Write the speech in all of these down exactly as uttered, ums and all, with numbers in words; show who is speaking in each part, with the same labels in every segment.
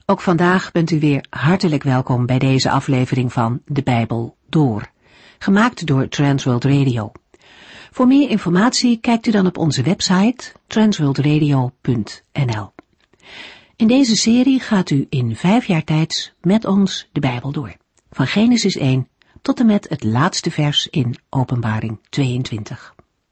Speaker 1: Ook vandaag bent u weer hartelijk welkom bij deze aflevering van De Bijbel Door, gemaakt door Transworld Radio. Voor meer informatie kijkt u dan op onze website transworld radio punt n l. In deze serie gaat u in vijf jaar tijd met ons de Bijbel door, van Genesis één tot en met het laatste vers in Openbaring tweeëntwintig.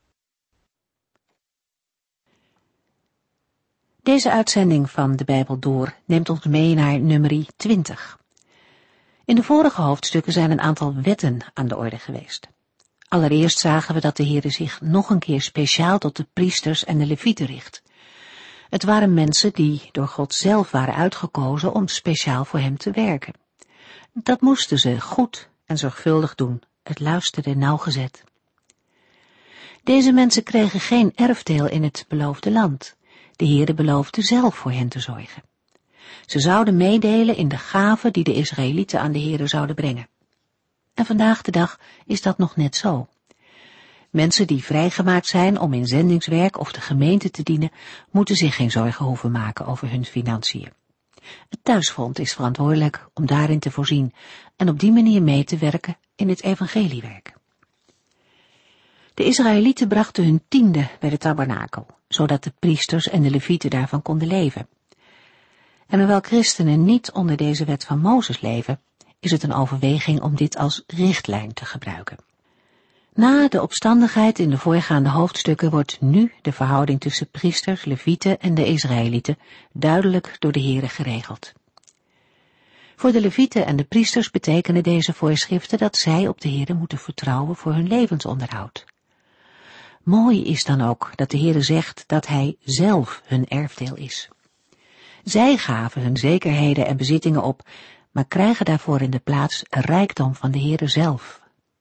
Speaker 1: Deze uitzending van de Bijbel Door neemt ons mee naar nummerie twintig. In de vorige hoofdstukken zijn een aantal wetten aan de orde geweest. Allereerst zagen we dat de Heere zich nog een keer speciaal tot de priesters en de levieten richt. Het waren mensen die door God zelf waren uitgekozen om speciaal voor hem te werken. Dat moesten ze goed en zorgvuldig doen, het luisterde nauwgezet. Deze mensen kregen geen erfdeel in het beloofde land. De Heere beloofde zelf voor hen te zorgen. Ze zouden meedelen in de gaven die de Israëlieten aan de Heere zouden brengen. En vandaag de dag is dat nog net zo. Mensen die vrijgemaakt zijn om in zendingswerk of de gemeente te dienen, moeten zich geen zorgen hoeven maken over hun financiën. Het thuisfront is verantwoordelijk om daarin te voorzien en op die manier mee te werken in het evangeliewerk. De Israëlieten brachten hun tiende bij de tabernakel, zodat de priesters en de levieten daarvan konden leven. En hoewel christenen niet onder deze wet van Mozes leven, is het een overweging om dit als richtlijn te gebruiken. Na de opstandigheid in de voorgaande hoofdstukken wordt nu de verhouding tussen priesters, levieten en de Israëlieten duidelijk door de Heere geregeld. Voor de levieten en de priesters betekenen deze voorschriften dat zij op de Heere moeten vertrouwen voor hun levensonderhoud. Mooi is dan ook dat de Heere zegt dat hij zelf hun erfdeel is. Zij gaven hun zekerheden en bezittingen op, maar krijgen daarvoor in de plaats rijkdom van de Heere zelf.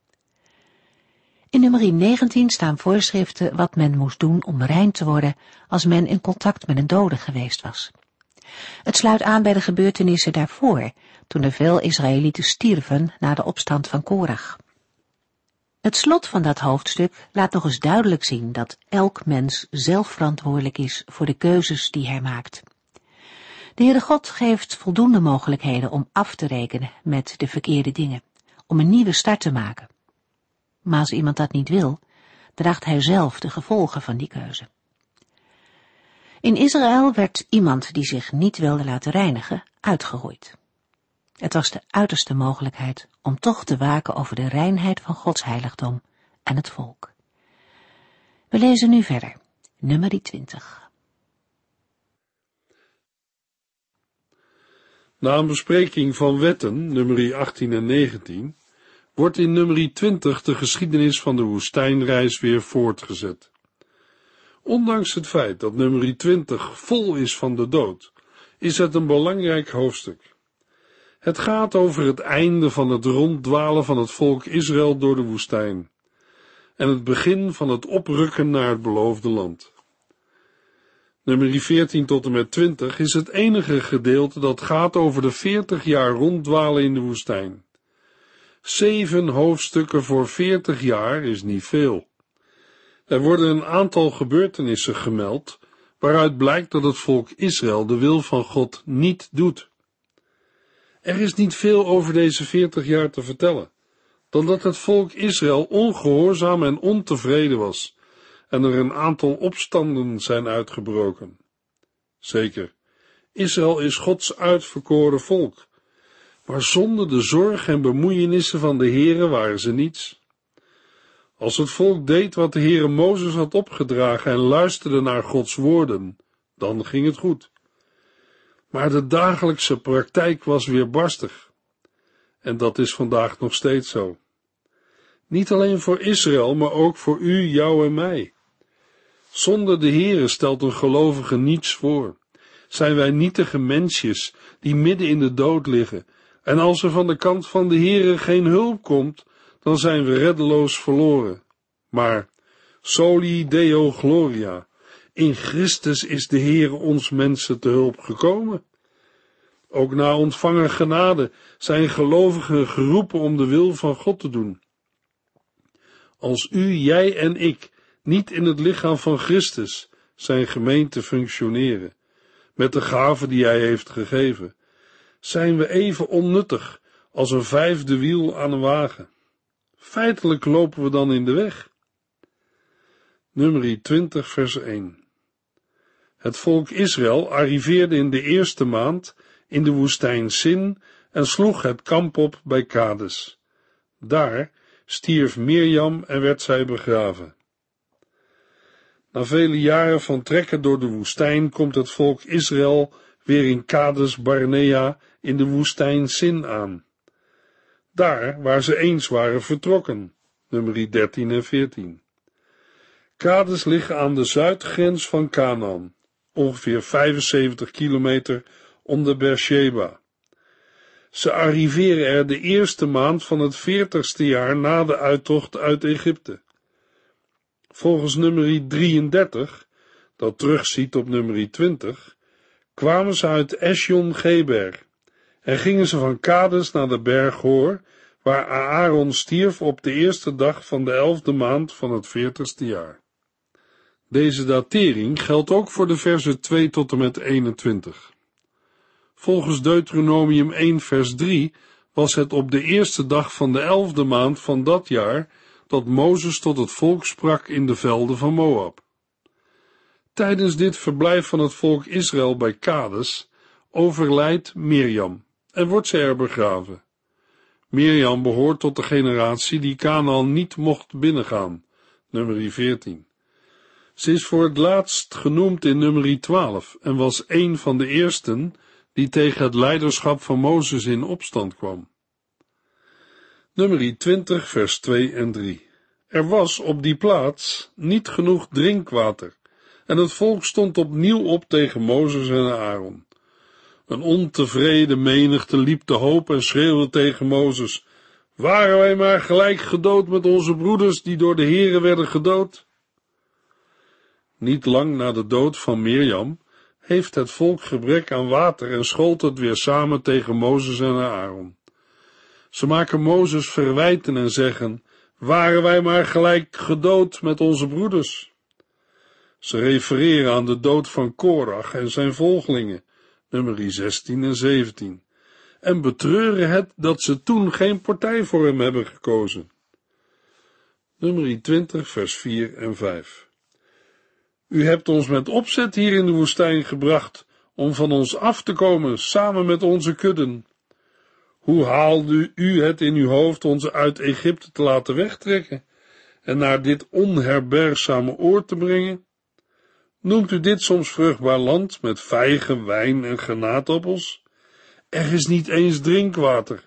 Speaker 1: In nummerie negentien staan voorschriften wat men moest doen om rein te worden als men in contact met een dode geweest was. Het sluit aan bij de gebeurtenissen daarvoor, toen er veel Israëlieten stierven na de opstand van Korach. Het slot van dat hoofdstuk laat nog eens duidelijk zien dat elk mens zelf verantwoordelijk is voor de keuzes die hij maakt. De Heere God geeft voldoende mogelijkheden om af te rekenen met de verkeerde dingen, om een nieuwe start te maken. Maar als iemand dat niet wil, draagt hij zelf de gevolgen van die keuze. In Israël werd iemand die zich niet wilde laten reinigen, uitgeroeid. Het was de uiterste mogelijkheid om toch te waken over de reinheid van Gods heiligdom en het volk. We lezen nu verder, nummerie twintig.
Speaker 2: Na een bespreking van wetten, nummerie achttien en negentien, wordt in nummerie twintig de geschiedenis van de woestijnreis weer voortgezet. Ondanks het feit dat nummerie twintig vol is van de dood, is het een belangrijk hoofdstuk. Het gaat over het einde van het ronddwalen van het volk Israël door de woestijn en het begin van het oprukken naar het beloofde land. Nummerie veertien tot en met twintig is het enige gedeelte dat gaat over de veertig jaar ronddwalen in de woestijn. Zeven hoofdstukken voor veertig jaar is niet veel. Er worden een aantal gebeurtenissen gemeld, waaruit blijkt dat het volk Israël de wil van God niet doet. Er is niet veel over deze veertig jaar te vertellen, dan dat het volk Israël ongehoorzaam en ontevreden was, en er een aantal opstanden zijn uitgebroken. Zeker, Israël is Gods uitverkoren volk, maar zonder de zorg en bemoeienissen van de Heere waren ze niets. Als het volk deed wat de Heere Mozes had opgedragen en luisterde naar Gods woorden, dan ging het goed. Maar de dagelijkse praktijk was weerbarstig. En dat is vandaag nog steeds zo. Niet alleen voor Israël, maar ook voor u, jou en mij. Zonder de Heere stelt een gelovige niets voor. Zijn wij nietige mensjes die midden in de dood liggen. En als er van de kant van de Heere geen hulp komt, dan zijn we reddeloos verloren. Maar, soli Deo gloria, in Christus is de Heere ons mensen te hulp gekomen. Ook na ontvangen genade zijn gelovigen geroepen om de wil van God te doen. Als u, jij en ik niet in het lichaam van Christus, zijn gemeente, functioneren, met de gaven die hij heeft gegeven, zijn we even onnuttig als een vijfde wiel aan een wagen. Feitelijk lopen we dan in de weg. Numeri twintig vers één. Het volk Israël arriveerde in de eerste maand in de woestijn Sin en sloeg het kamp op bij Kades. Daar stierf Mirjam en werd zij begraven. Na vele jaren van trekken door de woestijn komt het volk Israël weer in Kades Barnea in de woestijn Sin aan. Daar waar ze eens waren vertrokken, numeri dertien en veertien. Kades ligt aan de zuidgrens van Kanaan, ongeveer vijfenzeventig kilometer onder Beersheba. Ze arriveren er de eerste maand van het veertigste jaar na de uittocht uit Egypte. Volgens numeri drieëndertig, dat terugziet op numeri twintig, kwamen ze uit Esjon-Geber en gingen ze van Kades naar de berg Hor, waar Aaron stierf op de eerste dag van de elfde maand van het veertigste jaar. Deze datering geldt ook voor de versen twee tot en met eenentwintig. Volgens Deuteronomium één vers drie was het op de eerste dag van de elfde maand van dat jaar dat Mozes tot het volk sprak in de velden van Moab. Tijdens dit verblijf van het volk Israël bij Kades overlijdt Mirjam en wordt ze er begraven. Mirjam behoort tot de generatie die Kanaan niet mocht binnengaan, numeri veertien. Ze is voor het laatst genoemd in numeri twaalf en was een van de eersten die tegen het leiderschap van Mozes in opstand kwam. Numeri twintig vers twee en drie. Er was op die plaats niet genoeg drinkwater en het volk stond opnieuw op tegen Mozes en Aaron. Een ontevreden menigte liep te hoop en schreeuwde tegen Mozes: waren wij maar gelijk gedood met onze broeders die door de Heere werden gedood? Niet lang na de dood van Mirjam heeft het volk gebrek aan water en schold het weer samen tegen Mozes en Aaron. Ze maken Mozes verwijten en zeggen: waren wij maar gelijk gedood met onze broeders? Ze refereren aan de dood van Korach en zijn volgelingen, numeri zestien en zeventien, en betreuren het dat ze toen geen partij voor hem hebben gekozen. Numeri twintig vers vier en vijf. U hebt ons met opzet hier in de woestijn gebracht om van ons af te komen samen met onze kudden. Hoe haalde u het in uw hoofd ons uit Egypte te laten wegtrekken en naar dit onherbergzame oord te brengen? Noemt u dit soms vruchtbaar land met vijgen, wijn en granaatappels? Er is niet eens drinkwater.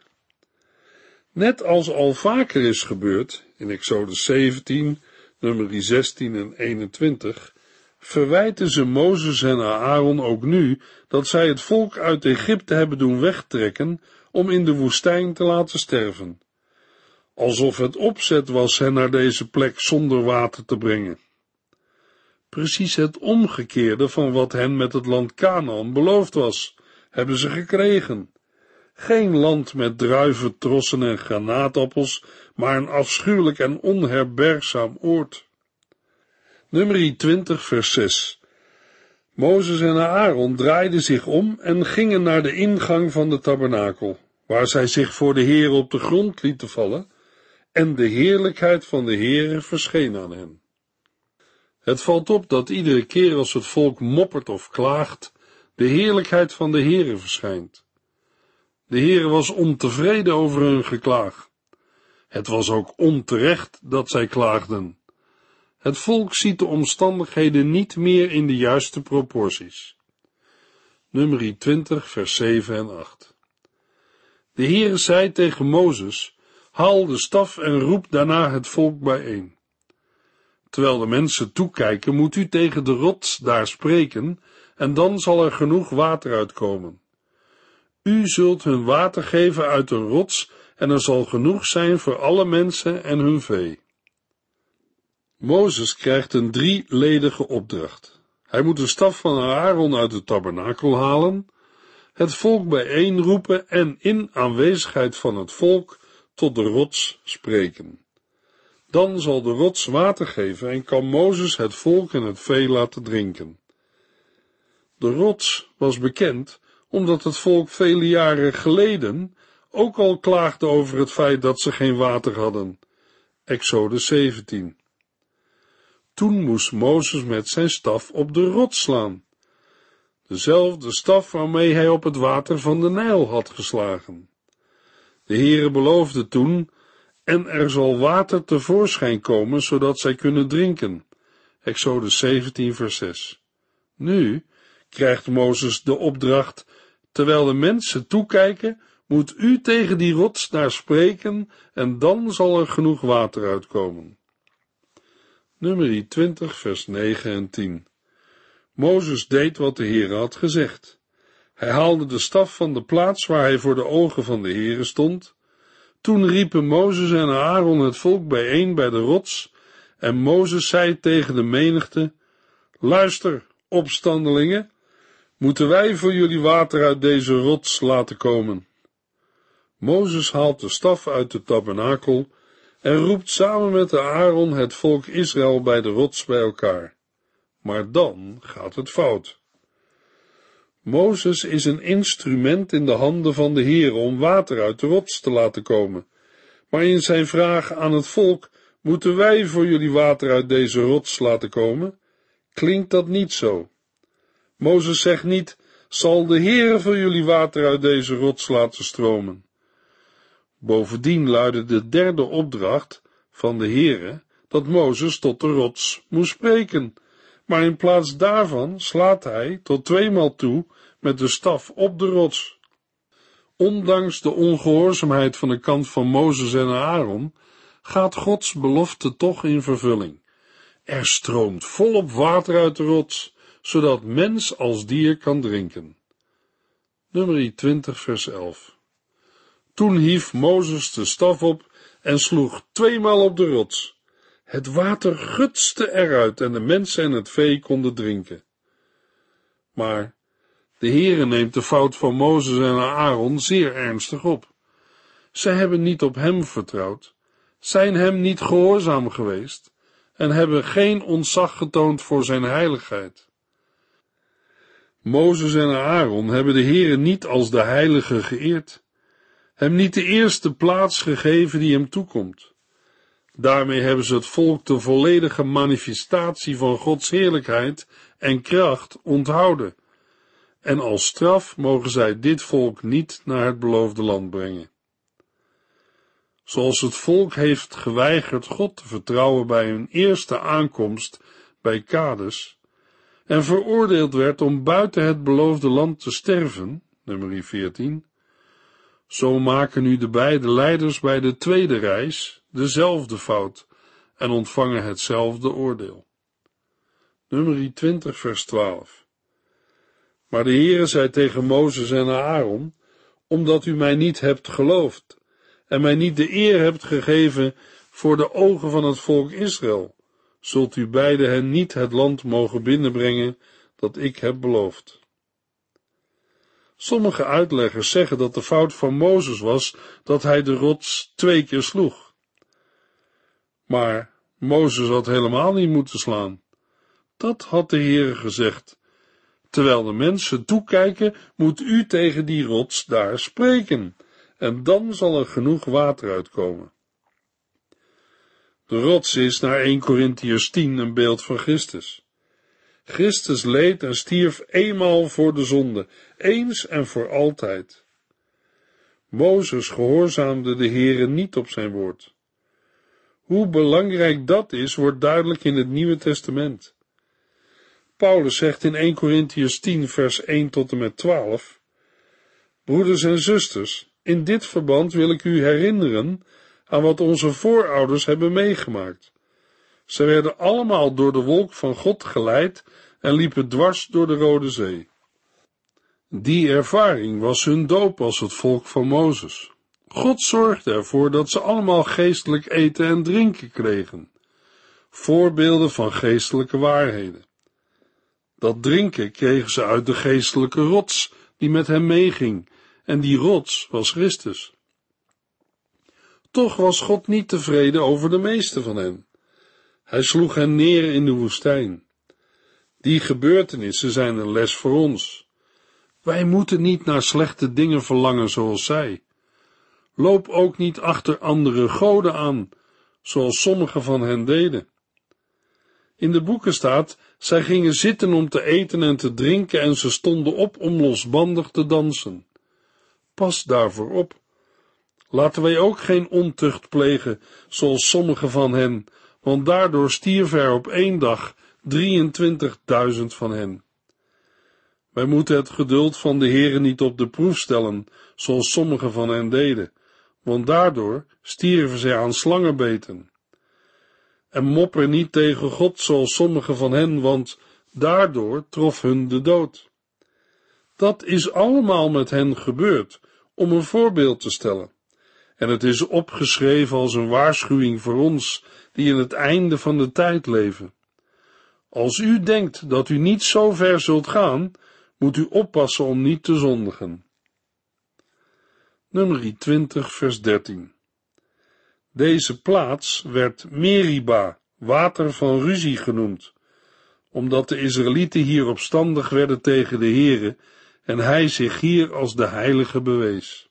Speaker 2: Net als al vaker is gebeurd, in Exodus zeventien, nummer zestien en eenentwintig, verwijten ze Mozes en Aaron ook nu dat zij het volk uit Egypte hebben doen wegtrekken om in de woestijn te laten sterven. Alsof het opzet was hen naar deze plek zonder water te brengen. Precies het omgekeerde van wat hen met het land Kanaan beloofd was, hebben ze gekregen. Geen land met druiven, trossen en granaatappels, maar een afschuwelijk en onherbergzaam oord. Numeri twintig vers zes. Mozes en Aaron draaiden zich om en gingen naar de ingang van de tabernakel, waar zij zich voor de Heere op de grond lieten vallen, en de heerlijkheid van de Heere verscheen aan hen. Het valt op dat iedere keer als het volk moppert of klaagt, de heerlijkheid van de Heere verschijnt. De Heere was ontevreden over hun geklaag. Het was ook onterecht dat zij klaagden. Het volk ziet de omstandigheden niet meer in de juiste proporties. Numeri twintig vers zeven en acht. De Heere zei tegen Mozes: haal de staf en roep daarna het volk bijeen. Terwijl de mensen toekijken, moet u tegen de rots daar spreken, en dan zal er genoeg water uitkomen. U zult hun water geven uit een rots, en er zal genoeg zijn voor alle mensen en hun vee. Mozes krijgt een drieledige opdracht. Hij moet de staf van Aaron uit de tabernakel halen, het volk bijeenroepen en in aanwezigheid van het volk tot de rots spreken. Dan zal de rots water geven en kan Mozes het volk en het vee laten drinken. De rots was bekend omdat het volk vele jaren geleden ook al klaagde over het feit dat ze geen water hadden. Exodus zeventien. Toen moest Mozes met zijn staf op de rots slaan, dezelfde staf waarmee hij op het water van de Nijl had geslagen. De Heere beloofde toen: en er zal water tevoorschijn komen, zodat zij kunnen drinken. Exodus zeventien, vers zes. Nu krijgt Mozes de opdracht: terwijl de mensen toekijken, moet u tegen die rots daar spreken, en dan zal er genoeg water uitkomen. Numeri twintig, vers negen en tien. Mozes deed wat de Heere had gezegd. Hij haalde de staf van de plaats waar hij voor de ogen van de Heere stond. Toen riepen Mozes en Aaron het volk bijeen bij de rots, en Mozes zei tegen de menigte: luister, opstandelingen, moeten wij voor jullie water uit deze rots laten komen. Mozes haalt de staf uit de tabernakel en roept samen met de Aaron het volk Israël bij de rots bij elkaar. Maar dan gaat het fout. Mozes is een instrument in de handen van de Heere om water uit de rots te laten komen. Maar in zijn vraag aan het volk: moeten wij voor jullie water uit deze rots laten komen, klinkt dat niet zo. Mozes zegt niet: zal de Heere voor jullie water uit deze rots laten stromen. Bovendien luidde de derde opdracht van de Heere dat Mozes tot de rots moest spreken, maar in plaats daarvan slaat hij tot tweemaal toe met de staf op de rots. Ondanks de ongehoorzaamheid van de kant van Mozes en Aaron, gaat Gods belofte toch in vervulling. Er stroomt volop water uit de rots, zodat mens als dier kan drinken. Numeri twintig, vers elf. Toen hief Mozes de staf op en sloeg tweemaal op de rots. Het water gutste eruit en de mensen en het vee konden drinken. Maar de Heere neemt de fout van Mozes en Aaron zeer ernstig op. Zij hebben niet op hem vertrouwd, zijn hem niet gehoorzaam geweest en hebben geen ontzag getoond voor zijn heiligheid. Mozes en Aaron hebben de Heere niet als de heilige geëerd, hem niet de eerste plaats gegeven die hem toekomt. Daarmee hebben ze het volk de volledige manifestatie van Gods heerlijkheid en kracht onthouden. En als straf mogen zij dit volk niet naar het beloofde land brengen. Zoals het volk heeft geweigerd God te vertrouwen bij hun eerste aankomst bij Kades en veroordeeld werd om buiten het beloofde land te sterven, nummer veertien, zo maken nu de beide leiders bij de tweede reis dezelfde fout en ontvangen hetzelfde oordeel. Nummer twintig, vers twaalf. Maar de Heere zei tegen Mozes en Aaron: omdat u mij niet hebt geloofd en mij niet de eer hebt gegeven voor de ogen van het volk Israël, zult u beiden hen niet het land mogen binnenbrengen dat ik heb beloofd. Sommige uitleggers zeggen dat de fout van Mozes was dat hij de rots twee keer sloeg. Maar Mozes had helemaal niet moeten slaan. Dat had de Heere gezegd: terwijl de mensen toekijken, moet u tegen die rots daar spreken, en dan zal er genoeg water uitkomen. De rots is naar eerste Korintiërs tien een beeld van Christus. Christus leed en stierf eenmaal voor de zonde, eens en voor altijd. Mozes gehoorzaamde de Heere niet op zijn woord. Hoe belangrijk dat is, wordt duidelijk in het Nieuwe Testament. Paulus zegt in eerste Korintiërs tien, vers één tot en met twaalf, broeders en zusters, in dit verband wil ik u herinneren aan wat onze voorouders hebben meegemaakt. Ze werden allemaal door de wolk van God geleid en liepen dwars door de Rode Zee. Die ervaring was hun doop als het volk van Mozes. God zorgde ervoor dat ze allemaal geestelijk eten en drinken kregen, voorbeelden van geestelijke waarheden. Dat drinken kregen ze uit de geestelijke rots die met hem meeging, en die rots was Christus. Toch was God niet tevreden over de meeste van hen. Hij sloeg hen neer in de woestijn. Die gebeurtenissen zijn een les voor ons. Wij moeten niet naar slechte dingen verlangen zoals zij. Loop ook niet achter andere goden aan, zoals sommigen van hen deden. In de boeken staat, zij gingen zitten om te eten en te drinken en ze stonden op om losbandig te dansen. Pas daarvoor op. Laten wij ook geen ontucht plegen, zoals sommigen van hen, want daardoor stierven er op één dag drieëntwintigduizend van hen. Wij moeten het geduld van de Heere niet op de proef stellen, zoals sommigen van hen deden, want daardoor stierven zij aan slangenbeten. En mopper niet tegen God, zoals sommigen van hen, want daardoor trof hun de dood. Dat is allemaal met hen gebeurd, om een voorbeeld te stellen. En het is opgeschreven als een waarschuwing voor ons, die in het einde van de tijd leven. Als u denkt dat u niet zo ver zult gaan, moet u oppassen om niet te zondigen. Nummer twintig, vers dertien. Deze plaats werd Meriba, water van ruzie genoemd, omdat de Israëlieten hier opstandig werden tegen de Heere en hij zich hier als de heilige bewees.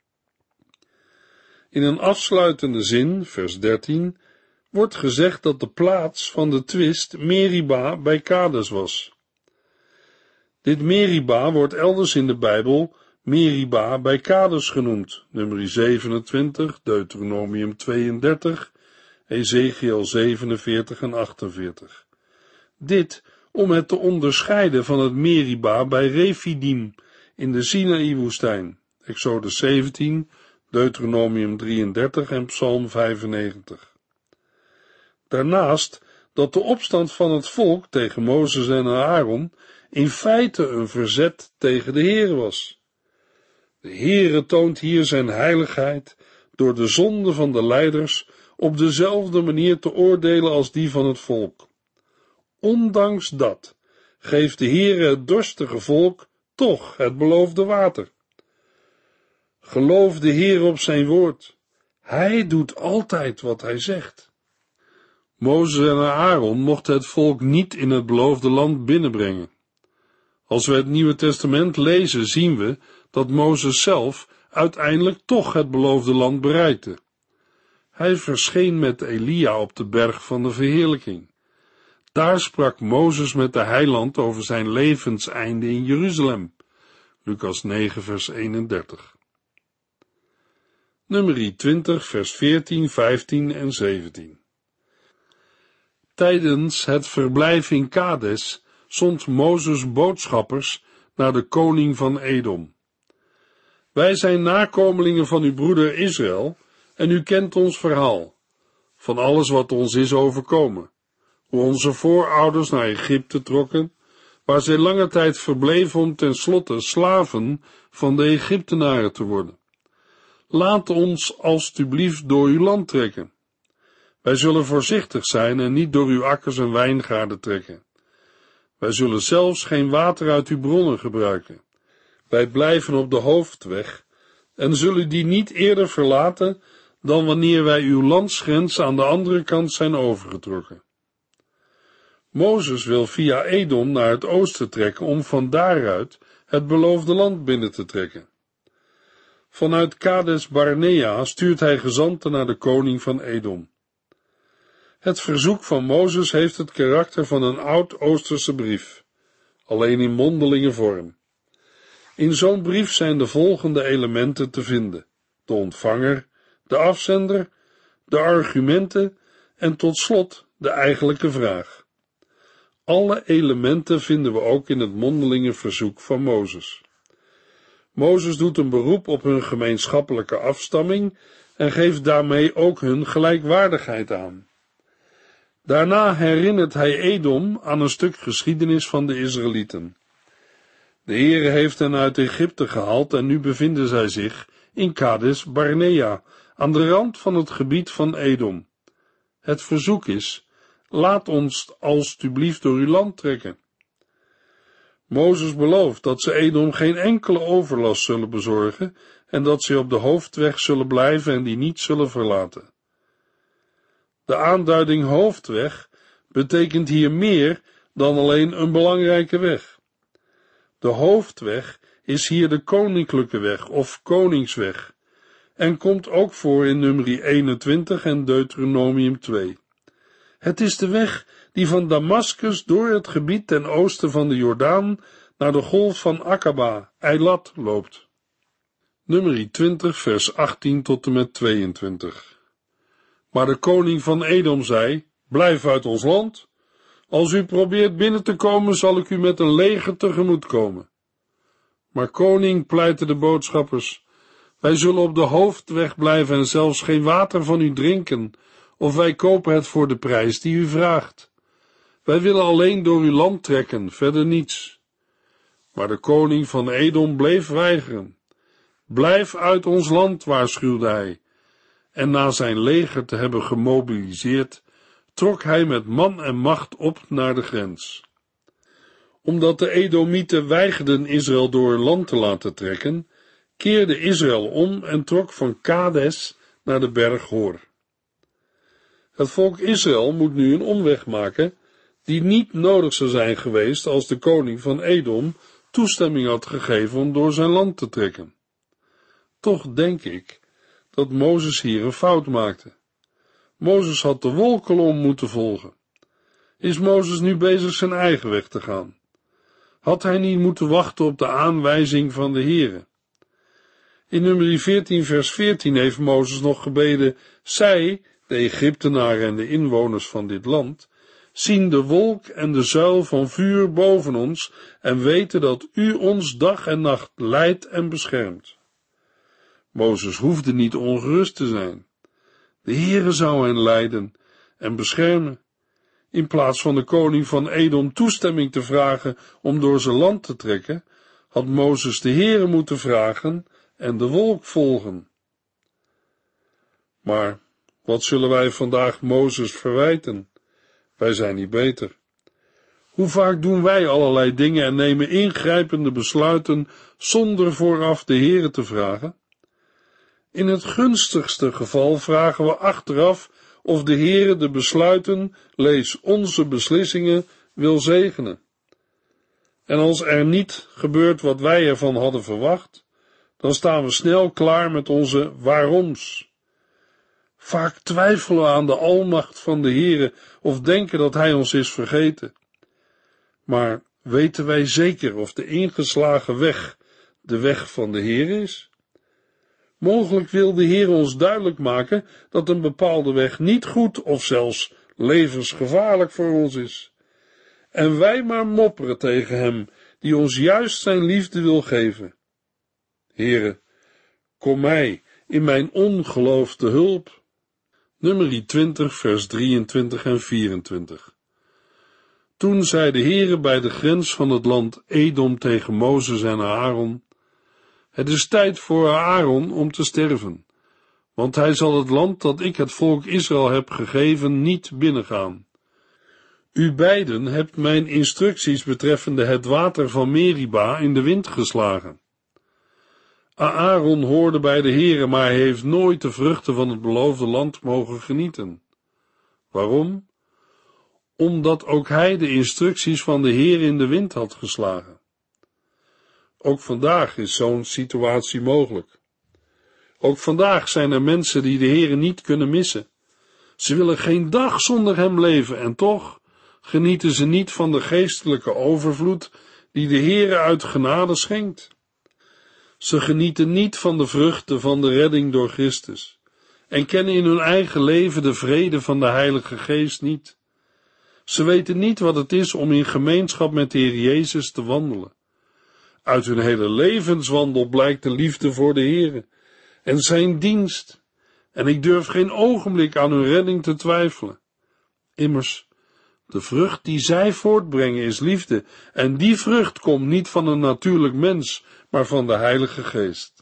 Speaker 2: In een afsluitende zin, vers dertien, wordt gezegd dat de plaats van de twist Meriba bij Kades was. Dit Meriba wordt elders in de Bijbel Meriba bij Kades genoemd, nummer zevenentwintig, Deuteronomium tweeëndertig, Ezekiel zevenenveertig en achtenveertig. Dit om het te onderscheiden van het Meriba bij Refidim in de Sinaï-woestijn, Exodus zeventien, Deuteronomium drieëndertig en Psalm vijfennegentig. Daarnaast dat de opstand van het volk tegen Mozes en Aaron in feite een verzet tegen de Heere was. De Heere toont hier zijn heiligheid door de zonde van de leiders op dezelfde manier te oordelen als die van het volk. Ondanks dat geeft de Heere het dorstige volk toch het beloofde water. Geloof de Heer op zijn woord. Hij doet altijd wat hij zegt. Mozes en Aaron mochten het volk niet in het beloofde land binnenbrengen. Als we het Nieuwe Testament lezen, zien we dat Mozes zelf uiteindelijk toch het beloofde land bereikte. Hij verscheen met Elia op de berg van de verheerlijking. Daar sprak Mozes met de heiland over zijn levenseinde in Jeruzalem. Lucas negen, vers eenendertig. Nummer twintig, vers veertien, vijftien en zeventien. Tijdens het verblijf in Kades zond Mozes boodschappers naar de koning van Edom. Wij zijn nakomelingen van uw broeder Israël, en u kent ons verhaal, van alles wat ons is overkomen, hoe onze voorouders naar Egypte trokken, waar zij lange tijd verbleven om tenslotte slaven van de Egyptenaren te worden. Laat ons alstublieft door uw land trekken. Wij zullen voorzichtig zijn en niet door uw akkers en wijngaarden trekken. Wij zullen zelfs geen water uit uw bronnen gebruiken. Wij blijven op de hoofdweg en zullen die niet eerder verlaten dan wanneer wij uw landsgrens aan de andere kant zijn overgetrokken. Mozes wil via Edom naar het oosten trekken om van daaruit het beloofde land binnen te trekken. Vanuit Kades Barnea stuurt hij gezanten naar de koning van Edom. Het verzoek van Mozes heeft het karakter van een oud-Oosterse brief, alleen in mondelinge vorm. In zo'n brief zijn de volgende elementen te vinden: de ontvanger, de afzender, de argumenten en tot slot de eigenlijke vraag. Alle elementen vinden we ook in het mondelinge verzoek van Mozes. Mozes doet een beroep op hun gemeenschappelijke afstamming en geeft daarmee ook hun gelijkwaardigheid aan. Daarna herinnert hij Edom aan een stuk geschiedenis van de Israëlieten. De Heere heeft hen uit Egypte gehaald en nu bevinden zij zich in Kades Barnea, aan de rand van het gebied van Edom. Het verzoek is: laat ons alstublieft door uw land trekken. Mozes belooft dat ze Edom geen enkele overlast zullen bezorgen en dat ze op de hoofdweg zullen blijven en die niet zullen verlaten. De aanduiding hoofdweg betekent hier meer dan alleen een belangrijke weg. De hoofdweg is hier de koninklijke weg of koningsweg en komt ook voor in Numeri eenentwintig en Deuteronomium twee. Het is de weg die van Damaskus door het gebied ten oosten van de Jordaan naar de golf van Akaba, Eilat, loopt. Numeri twintig vers achttien tot en met tweeëntwintig. Maar de koning van Edom zei, blijf uit ons land. Als u probeert binnen te komen, zal ik u met een leger tegemoet komen. Maar koning, pleitten de boodschappers, wij zullen op de hoofdweg blijven en zelfs geen water van u drinken, of wij kopen het voor de prijs die u vraagt. Wij willen alleen door uw land trekken, verder niets. Maar de koning van Edom bleef weigeren. Blijf uit ons land, waarschuwde hij. En na zijn leger te hebben gemobiliseerd, trok hij met man en macht op naar de grens. Omdat de Edomieten weigerden Israël door hun land te laten trekken, keerde Israël om en trok van Kades naar de berg Hor. Het volk Israël moet nu een omweg maken, die niet nodig zou zijn geweest als de koning van Edom toestemming had gegeven om door zijn land te trekken. Toch denk ik dat Mozes hier een fout maakte. Mozes had de wolkolom moeten volgen. Is Mozes nu bezig zijn eigen weg te gaan? Had hij niet moeten wachten op de aanwijzing van de Heere? In Numeri veertien vers veertien heeft Mozes nog gebeden, zij, de Egyptenaren en de inwoners van dit land, zien de wolk en de zuil van vuur boven ons en weten dat u ons dag en nacht leidt en beschermt. Mozes hoefde niet ongerust te zijn. De Heere zou hen leiden en beschermen. In plaats van de koning van Edom toestemming te vragen om door zijn land te trekken, had Mozes de Heere moeten vragen en de wolk volgen. Maar wat zullen wij vandaag Mozes verwijten? Wij zijn niet beter. Hoe vaak doen wij allerlei dingen en nemen ingrijpende besluiten zonder vooraf de Heere te vragen? In het gunstigste geval vragen we achteraf of de Heere de besluiten, lees onze beslissingen, wil zegenen. En als er niet gebeurt wat wij ervan hadden verwacht, dan staan we snel klaar met onze waaroms. Vaak twijfelen we aan de almacht van de Heere of denken dat Hij ons is vergeten. Maar weten wij zeker of de ingeslagen weg de weg van de Heere is? Mogelijk wil de Heer ons duidelijk maken dat een bepaalde weg niet goed of zelfs levensgevaarlijk voor ons is. En wij maar mopperen tegen Hem, die ons juist zijn liefde wil geven. Heere, kom mij in mijn ongeloof te hulp. Numeri twintig, vers drieëntwintig en vierentwintig. Toen zei de Heere bij de grens van het land Edom tegen Mozes en Aaron, het is tijd voor Aaron om te sterven, want hij zal het land dat ik het volk Israël heb gegeven niet binnengaan. U beiden hebt mijn instructies betreffende het water van Meriba in de wind geslagen. Aaron hoorde bij de Heere, maar hij heeft nooit de vruchten van het beloofde land mogen genieten. Waarom? Omdat ook hij de instructies van de Heer in de wind had geslagen. Ook vandaag is zo'n situatie mogelijk. Ook vandaag zijn er mensen die de Heere niet kunnen missen. Ze willen geen dag zonder hem leven en toch genieten ze niet van de geestelijke overvloed die de Heere uit genade schenkt. Ze genieten niet van de vruchten van de redding door Christus en kennen in hun eigen leven de vrede van de Heilige Geest niet. Ze weten niet wat het is om in gemeenschap met de Heer Jezus te wandelen. Uit hun hele levenswandel blijkt de liefde voor de Heere en zijn dienst, en ik durf geen ogenblik aan hun redding te twijfelen. Immers, de vrucht die zij voortbrengen is liefde, en die vrucht komt niet van een natuurlijk mens, maar van de Heilige Geest.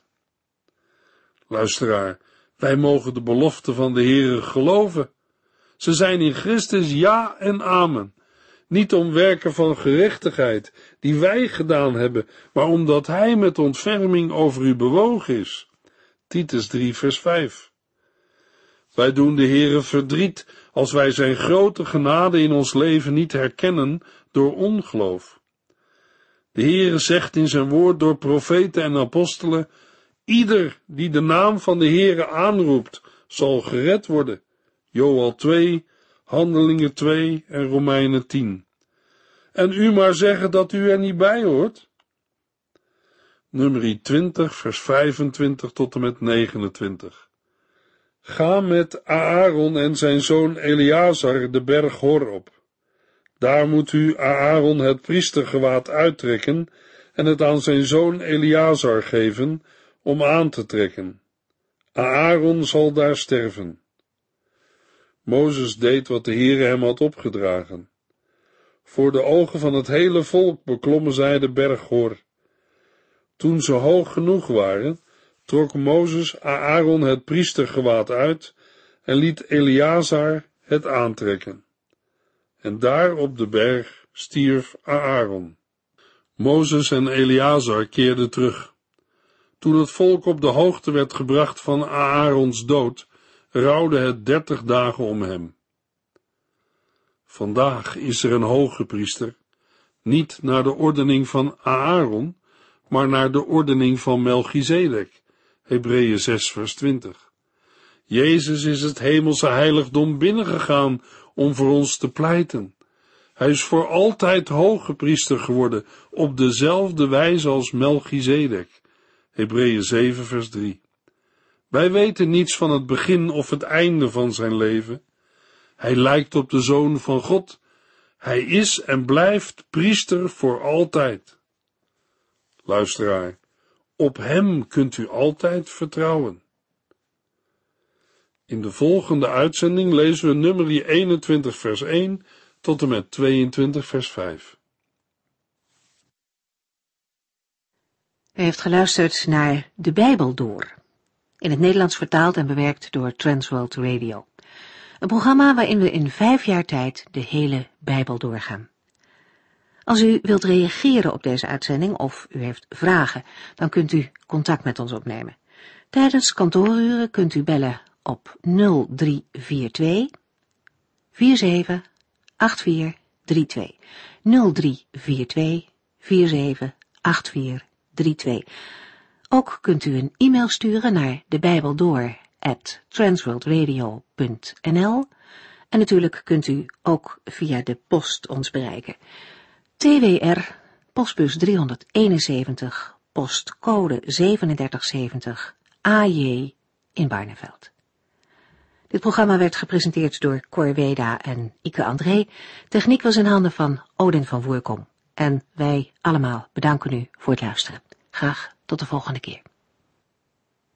Speaker 2: Luisteraar, wij mogen de belofte van de Heere geloven. Ze zijn in Christus ja en amen. Niet om werken van gerechtigheid, die wij gedaan hebben, maar omdat Hij met ontferming over u bewogen is. Titus drie, vers vijf. Wij doen de Heere verdriet als wij zijn grote genade in ons leven niet herkennen door ongeloof. De Heere zegt in zijn woord door profeten en apostelen: ieder die de naam van de Heere aanroept, zal gered worden. Joël twee, Handelingen twee en Romeinen tien. En u maar zeggen dat u er niet bij hoort? Numeri twintig, vers vijfentwintig tot en met negenentwintig. Ga met Aaron en zijn zoon Eleazar de berg Hor op. Daar moet u Aaron het priestergewaad uittrekken en het aan zijn zoon Eleazar geven om aan te trekken. Aaron zal daar sterven. Mozes deed wat de Heere hem had opgedragen. Voor de ogen van het hele volk beklommen zij de berg Hor. Toen ze hoog genoeg waren, trok Mozes Aaron het priestergewaad uit en liet Eleazar het aantrekken. En daar op de berg stierf Aaron. Mozes en Eleazar keerden terug. Toen het volk op de hoogte werd gebracht van Aarons dood, rouwde het dertig dagen om hem. Vandaag is er een hoge priester, niet naar de ordening van Aaron, maar naar de ordening van Melchizedek, Hebreeën zes vers twintig. Jezus is het hemelse heiligdom binnengegaan om voor ons te pleiten. Hij is voor altijd hoge priester geworden, op dezelfde wijze als Melchizedek, Hebreeën zeven vers drie. Wij weten niets van het begin of het einde van zijn leven. Hij lijkt op de Zoon van God. Hij is en blijft priester voor altijd. Luisteraar, op hem kunt u altijd vertrouwen. In de volgende uitzending lezen we Numeri eenentwintig vers één tot en met tweeëntwintig vers vijf.
Speaker 1: U heeft geluisterd naar De Bijbel Door, in het Nederlands vertaald en bewerkt door Transworld Radio. Een programma waarin we in vijf jaar tijd de hele Bijbel doorgaan. Als u wilt reageren op deze uitzending of u heeft vragen, dan kunt u contact met ons opnemen. Tijdens kantooruren kunt u bellen op nul drie vier twee, vier zeven acht vier drie twee. nul drie vier twee, vier zeven acht vier drie twee. Ook kunt u een e-mail sturen naar debijbeldoor at transworldradio punt n l en natuurlijk kunt u ook via de post ons bereiken. T W R, postbus driehonderdeenenzeventig, postcode drieënzeventig zeventig, A J in Barneveld. Dit programma werd gepresenteerd door Cor Weda en Ike André. Techniek was in handen van Odin van Voerkom. En wij allemaal bedanken u voor het luisteren. Graag tot de volgende keer.